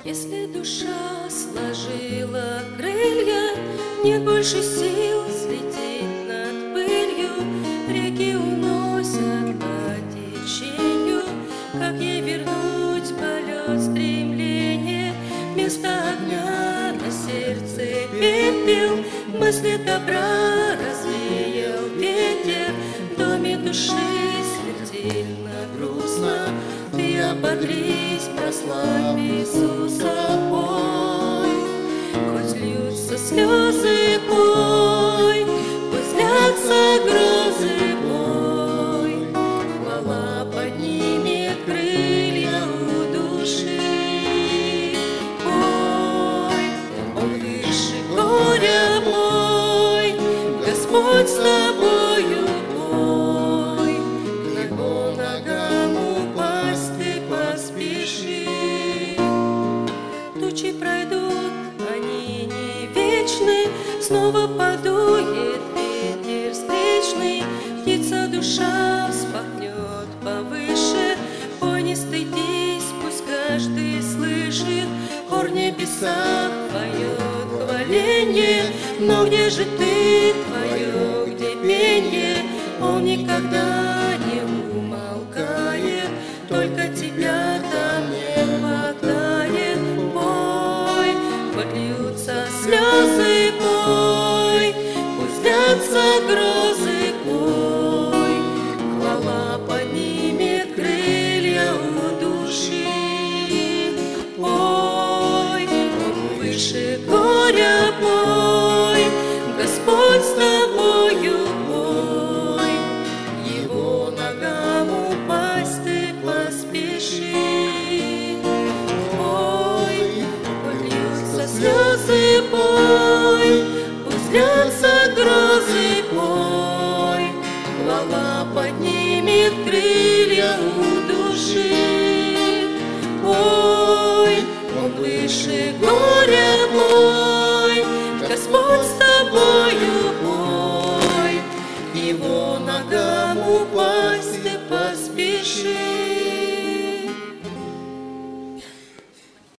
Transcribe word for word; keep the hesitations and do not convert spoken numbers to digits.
Если душа сложила крылья, нет больше сил взлететь над пылью. Реки уносят по течению, как ей вернуть полет стремления? Вместо огня на сердце пепел, мысли добра развеял ветер. В доме души смертельно грустно, ты ободрись, прославь Иисуса, пой. Хоть льются слезы, пой, пусть длятся грозы, пой. Хвала поднимет крылья у души, пой. Он выше горя, пой, Господь с тобою, пой. К его ногам упасть ты поспеши. Тучи пройдут, они не вечны, снова подует ветер встречный. Птица душа вспорхнет повыше, пой, не стыдись, пусть каждый слышит. Хор в небесах поет хваленье, но где же ты, твое, где пенье? Он никогда не умолкает, только тебя там не хватает. Пой, хоть льются слезы, пой, пусть длятся грозы, пой. Хвала поднимет крылья у души, пой. Он выше горя, пой, Господь с тобою, пой. Его ногам упасть ты поспеши, пой. Хоть льются слезы, пой, пусть длятся грозы, пой. Хвала поднимет крылья у души, пой. Он выше горя, пой, Господь с тобой.